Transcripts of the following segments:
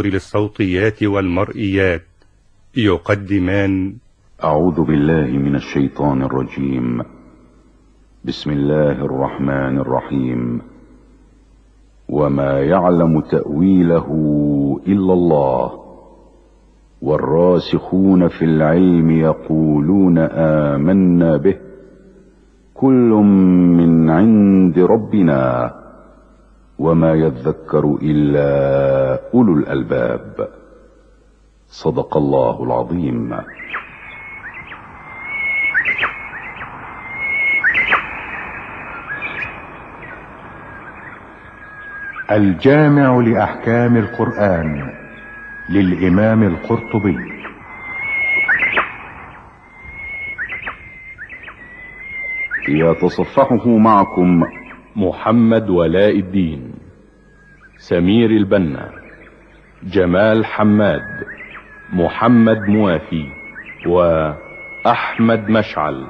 للصوتيات والمرئيات يقدمان. أعوذ بالله من الشيطان الرجيم. بسم الله الرحمن الرحيم. وما يعلم تأويله إلا الله والراسخون في العلم يقولون آمنا به كل من عند ربنا وما يذكر إلا أولو الألباب. صدق الله العظيم. الجامع لأحكام القرآن للإمام القرطبي. يتصفحه معكم محمد ولاء الدين، سمير البنا، جمال حماد، محمد موافي، وأحمد مشعل.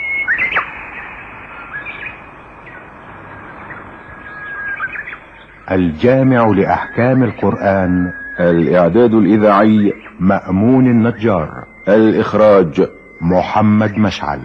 الجامع لأحكام القرآن. الإعداد الإذاعي مأمون النجار. الإخراج محمد مشعل.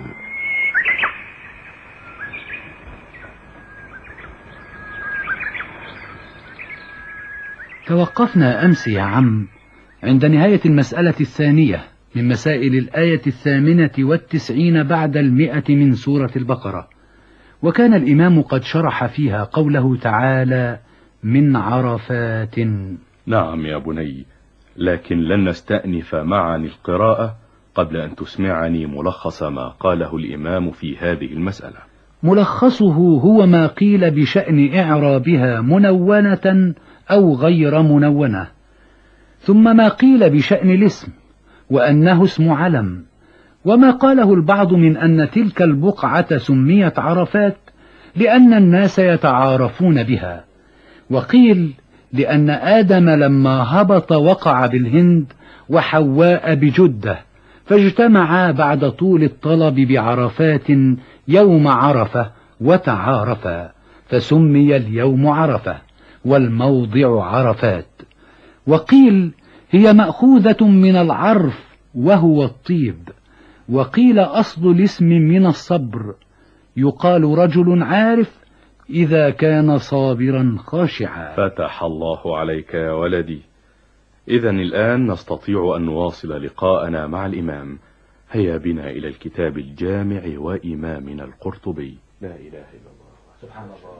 توقفنا أمس يا عم عند نهاية المسألة الثانية من مسائل الآية 98 بعد 100 من سورة البقرة، وكان الإمام قد شرح فيها قوله تعالى من عرفات. نعم يا بني، لكن لن نستأنف معا القراءة قبل أن تسمعني ملخص ما قاله الإمام في هذه المسألة. ملخصه هو ما قيل بشأن إعرابها منونة أو غير منونة، ثم ما قيل بشأن الاسم وأنه اسم علم، وما قاله البعض من أن تلك البقعة سميت عرفات لأن الناس يتعارفون بها، وقيل لأن آدم لما هبط وقع بالهند وحواء بجدة فاجتمعا بعد طول الطلب بعرفات يوم عرفة وتعارفا فسمي اليوم عرفة والموضع عرفات. وقيل هي مأخوذة من العرف وهو الطيب، وقيل أصل الاسم من الصبر، يقال رجل عارف إذا كان صابرا خاشعا. فتح الله عليك يا ولدي. إذن الآن نستطيع أن نواصل لقاءنا مع الإمام. هيا بنا إلى الكتاب الجامع وإمامنا القرطبي. لا إله إلا الله. سبحان الله.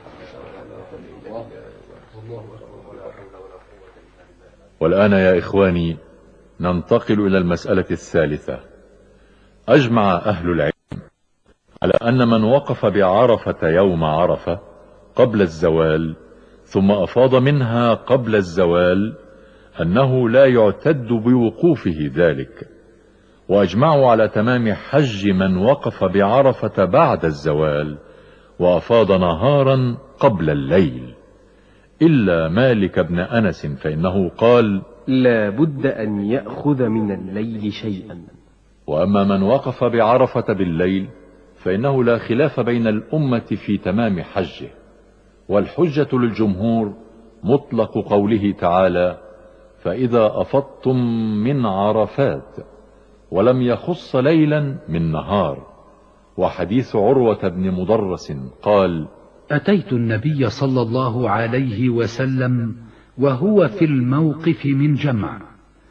والآن يا إخواني ننتقل إلى المسألة الثالثة. أجمع أهل العلم على أن من وقف بعرفة يوم عرفة قبل الزوال ثم أفاض منها قبل الزوال أنه لا يعتد بوقوفه ذلك، وأجمعوا على تمام حج من وقف بعرفة بعد الزوال وأفاض نهارا قبل الليل، إلا مالك بن أنس فإنه قال لا بد أن يأخذ من الليل شيئا. وأما من وقف بعرفة بالليل فإنه لا خلاف بين الأمة في تمام حجه، والحجة للجمهور مطلق قوله تعالى فإذا أفضتم من عرفات، ولم يخص ليلا من نهار. وحديث عروة بن مدرس قال أتيت النبي صلى الله عليه وسلم وهو في الموقف من جمع،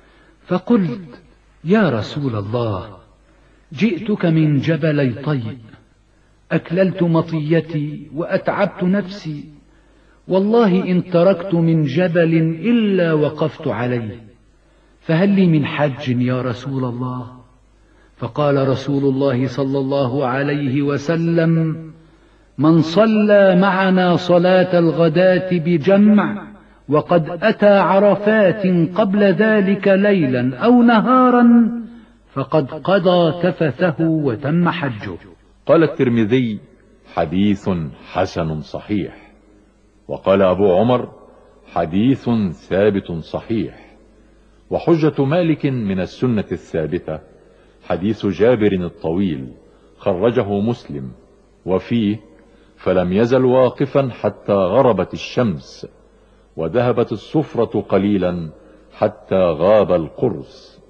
فقلت يا رسول الله جئتك من جبلي طيب، أكللت مطيتي وأتعبت نفسي، والله إن تركت من جبل إلا وقفت عليه، فهل لي من حج يا رسول الله؟ فقال رسول الله صلى الله عليه وسلم من صلى معنا صلاة الغداة بجمع وقد أتى عرفات قبل ذلك ليلا أو نهارا فقد قضى تفثه وتم حجه. قال الترمذي حديث حسن صحيح. وقال أبو عمر حديث ثابت صحيح. وحجة مالك من السنة الثابتة حديث جابر الطويل خرجه مسلم، وفيه فلم يزل واقفا حتى غربت الشمس، وذهبت الصفرة قليلا حتى غاب القرص.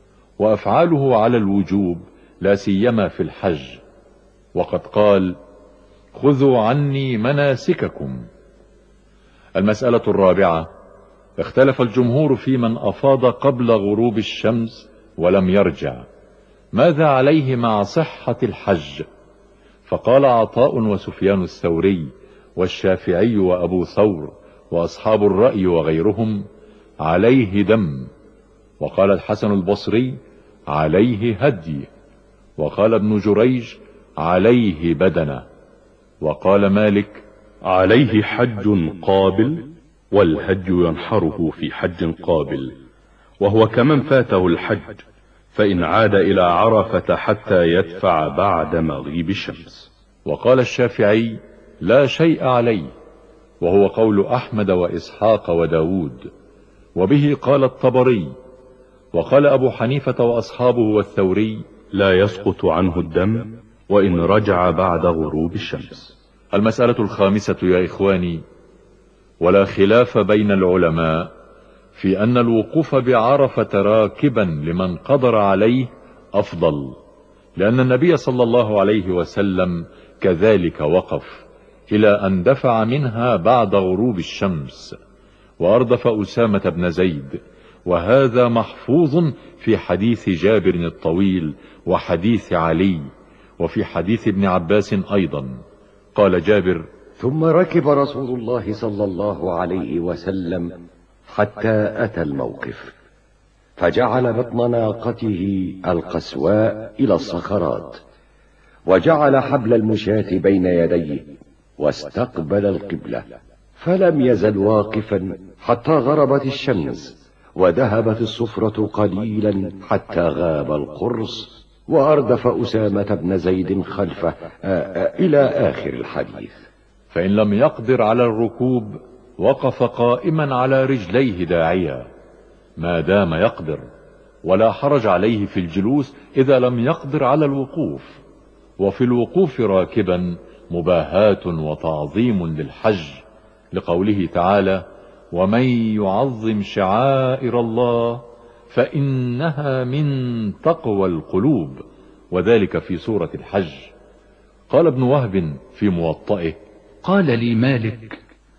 وأفعاله على الوجوب لا سيما في الحج، وقد قال: خذوا عني مناسككم. المسألة الرابعة: اختلف الجمهور في من أفاض قبل غروب الشمس ولم يرجع، ماذا عليه مع صحة الحج؟ فقال عطاء وسفيان الثوري والشافعي وأبو ثور وأصحاب الرأي وغيرهم: عليه دم. وقال الحسن البصري: عليه هدي. وقال ابن جريج: عليه بدنة. وقال مالك: عليه حج قابل، والهدي ينحره في حج قابل، وهو كمن فاته الحج، فإن عاد إلى عرفة حتى يدفع بعد مغيب الشمس. وقال الشافعي: لا شيء عليه، وهو قول أحمد وإسحاق وداود، وبه قال الطبري. وقال أبو حنيفة وأصحابه والثوري: لا يسقط عنه الدم وإن رجع بعد غروب الشمس. المسألة الخامسة يا إخواني: ولا خلاف بين العلماء في أن الوقوف بعرفة راكبا لمن قدر عليه أفضل، لأن النبي صلى الله عليه وسلم كذلك وقف إلى أن دفع منها بعد غروب الشمس، وأردف أسامة بن زيد، وهذا محفوظ في حديث جابر الطويل وحديث علي، وفي حديث ابن عباس أيضا. قال جابر: ثم ركب رسول الله صلى الله عليه وسلم حتى أتى الموقف، فجعل بطن ناقته القسواء إلى الصخرات، وجعل حبل المشاة بين يديه، واستقبل القبلة، فلم يزل واقفا حتى غربت الشمس، وذهبت الصفرة قليلا حتى غاب القرص، وأردف أسامة بن زيد خلفه إلى آخر الحديث. فإن لم يقدر على الركوب وقف قائما على رجليه داعيا ما دام يقدر، ولا حرج عليه في الجلوس إذا لم يقدر على الوقوف. وفي الوقوف راكبا مباهاة وتعظيم للحج، لقوله تعالى: ومن يعظم شعائر الله فإنها من تقوى القلوب، وذلك في سورة الحج. قال ابن وهب في موطئه: قال لي مالك: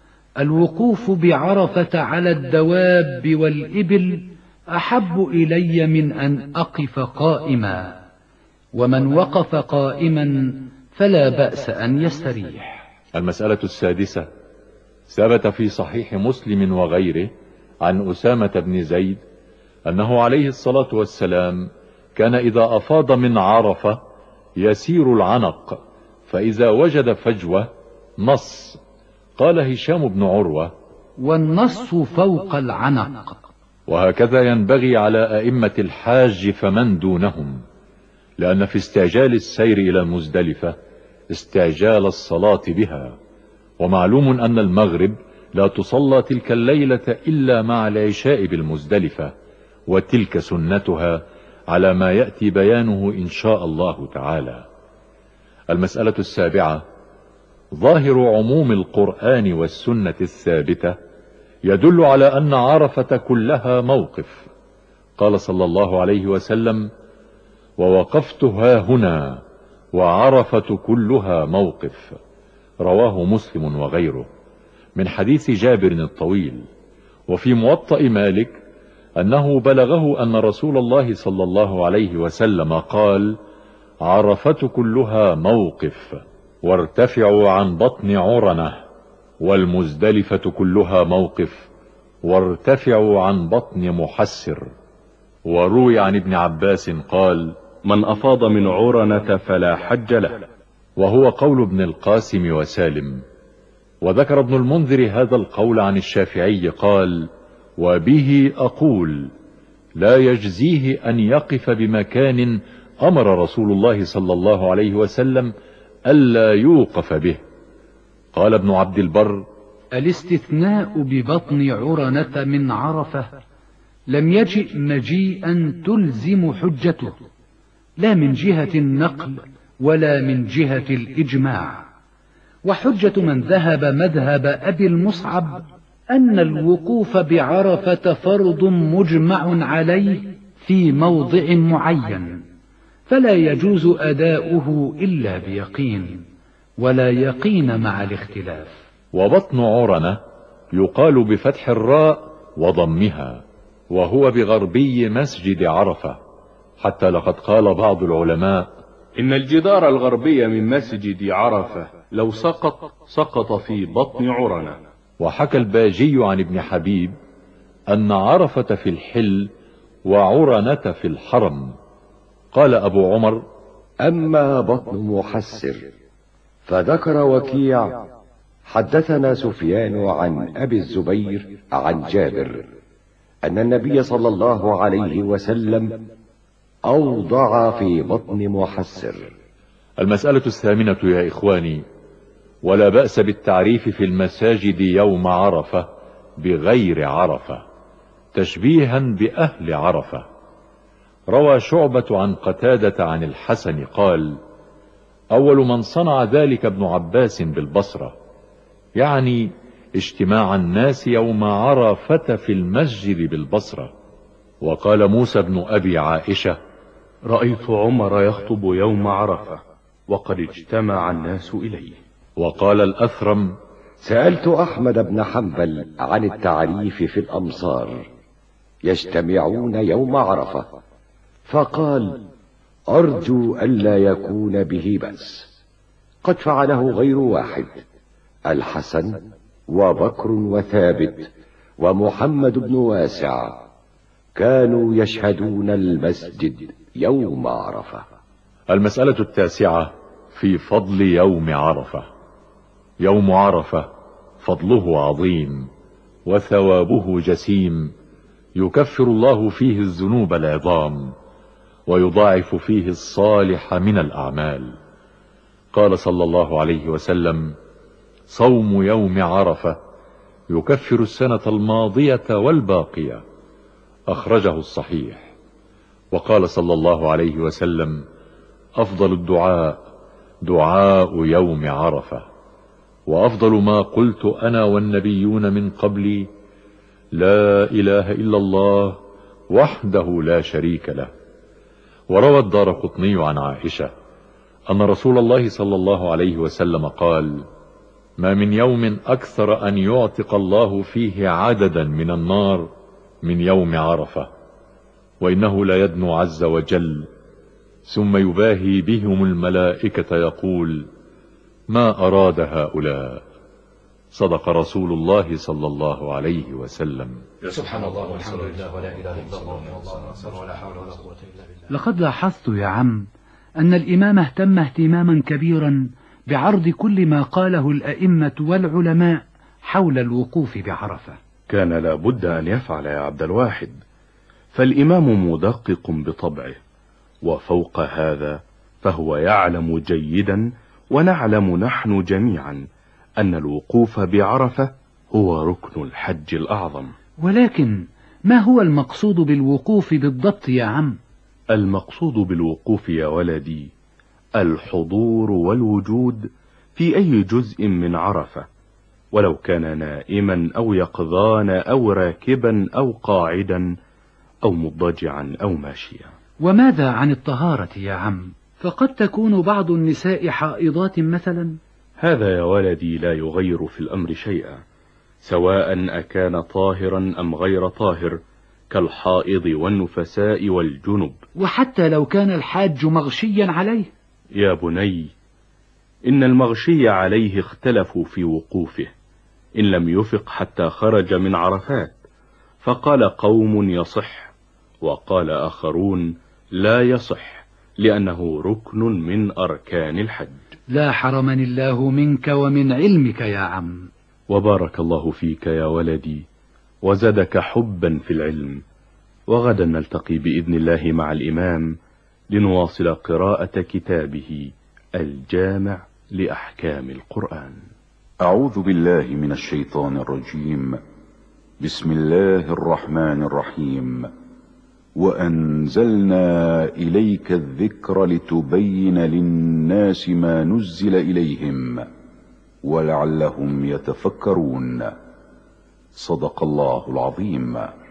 الوقوف بعرفة على الدواب والإبل أحب إلي من أن أقف قائما، ومن وقف قائما فلا بأس أن يستريح. المسألة السادسة: ثبت في صحيح مسلم وغيره عن أسامة بن زيد أنه عليه الصلاة والسلام كان إذا أفاض من عرفة يسير العنق، فإذا وجد فجوة نص. قال هشام بن عروة: والنص فوق العنق. وهكذا ينبغي على أئمة الحاج فمن دونهم، لأن في استعجال السير إلى المزدلفة استعجال الصلاة بها، ومعلوم أن المغرب لا تصلى تلك الليلة إلا مع العشاء بالمزدلفة، وتلك سنتها على ما يأتي بيانه إن شاء الله تعالى. المسألة السابعة: ظاهر عموم القرآن والسنة الثابتة يدل على أن عرفة كلها موقف. قال صلى الله عليه وسلم: ووقفت هاهنا وعرفة كلها موقف. رواه مسلم وغيره من حديث جابر الطويل. وفي موطأ مالك أنه بلغه أن رسول الله صلى الله عليه وسلم قال: عرفة كلها موقف، وارتفعوا عن بطن عرنة، والمزدلفة كلها موقف، وارتفعوا عن بطن محسر. وروي عن ابن عباس قال: من أفاض من عرنة فلا حج له، وهو قول ابن القاسم وسالم. وذكر ابن المنذر هذا القول عن الشافعي قال: وبه أقول لا يجزيه أن يقف بمكان أمر رسول الله صلى الله عليه وسلم ألا يوقف به. قال ابن عبد البر: الاستثناء ببطن عرنة من عرفة لم يجئ مجيئا تلزم حجته، لا من جهة النقل ولا من جهة الإجماع. وحجة من ذهب مذهب أبي المصعب أن الوقوف بعرفة فرض مجمع عليه في موضع معين، فلا يجوز أداؤه إلا بيقين، ولا يقين مع الاختلاف. وبطن عرنة يقال بفتح الراء وضمها، وهو بغربي مسجد عرفة، حتى لقد قال بعض العلماء إن الجدار الغربي من مسجد عرفة لو سقط في بطن عرنة. وحكى الباجي عن ابن حبيب أن عرفة في الحل وعرنة في الحرم. قال أبو عمر: أما بطن محسر فذكر وكيع: حدثنا سفيان عن أبي الزبير عن جابر أن النبي صلى الله عليه وسلم أوضع في بطن محسر. المسألة الثامنة يا إخواني: ولا بأس بالتعريف في المساجد يوم عرفة بغير عرفة، تشبيها بأهل عرفة. روى شعبة عن قتادة عن الحسن قال: أول من صنع ذلك ابن عباس بالبصرة، يعني اجتماع الناس يوم عرفة في المسجد بالبصرة. وقال موسى بن أبي عائشة: رأيت عمر يخطب يوم عرفة وقد اجتمع الناس إليه. وقال الأثرم: سألت أحمد بن حنبل عن التعريف في الأمصار، يجتمعون يوم عرفة، فقال: أرجو ألا يكون به بأس، قد فعله غير واحد، الحسن وبكر وثابت ومحمد بن واسع كانوا يشهدون المسجد يوم عرفة. المسألة التاسعة في فضل يوم عرفة. يوم عرفة فضله عظيم وثوابه جسيم، يكفر الله فيه الذنوب العظام ويضاعف فيه الصالح من الأعمال. قال صلى الله عليه وسلم: صوم يوم عرفة يكفر السنة الماضية والباقية، أخرجه الصحيح. وقال صلى الله عليه وسلم: أفضل الدعاء دعاء يوم عرفة، وأفضل ما قلت أنا والنبيون من قبلي: لا إله إلا الله وحده لا شريك له. وروى الدارقطني عن عائشة أن رسول الله صلى الله عليه وسلم قال: ما من يوم أكثر أن يعتق الله فيه عددا من النار من يوم عرفة، وإنه لا يدنو عز وجل ثم يباهي بهم الملائكة يقول: ما أراد هؤلاء؟ صدق رسول الله صلى الله عليه وسلم. سبحان الله والحمد لله ولا إله إلا الله ولا حول ولا قوة إلا بالله. لقد لاحظت يا عم أن الإمام اهتم اهتماما كبيرا بعرض كل ما قاله الأئمة والعلماء حول الوقوف بعرفة. كان لابد أن يفعل يا عبد الواحد، فالإمام مدقق بطبعه، وفوق هذا فهو يعلم جيدا ونعلم نحن جميعا أن الوقوف بعرفة هو ركن الحج الأعظم. ولكن ما هو المقصود بالوقوف بالضبط يا عم؟ المقصود بالوقوف يا ولدي الحضور والوجود في أي جزء من عرفة، ولو كان نائما أو يقظان أو راكبا أو قاعدا أو مضجعا أو ماشيا. وماذا عن الطهارة يا عم؟ فقد تكون بعض النساء حائضات مثلا. هذا يا ولدي لا يغير في الأمر شيئا، سواء أكان طاهرا أم غير طاهر، كالحائض والنفساء والجنب. وحتى لو كان الحاج مغشيا عليه؟ يا بني، إن المغشي عليه اختلفوا في وقوفه إن لم يفق حتى خرج من عرفات، فقال قوم يصح وقال آخرون لا يصح لأنه ركن من أركان الحج. لا حرمني الله منك ومن علمك يا عم. وبارك الله فيك يا ولدي وزادك حبا في العلم. وغدا نلتقي بإذن الله مع الإمام لنواصل قراءة كتابه الجامع لأحكام القرآن. أعوذ بالله من الشيطان الرجيم. بسم الله الرحمن الرحيم. وأنزلنا إليك الذكر لتبين للناس ما نزل إليهم ولعلهم يتفكرون. صدق الله العظيم.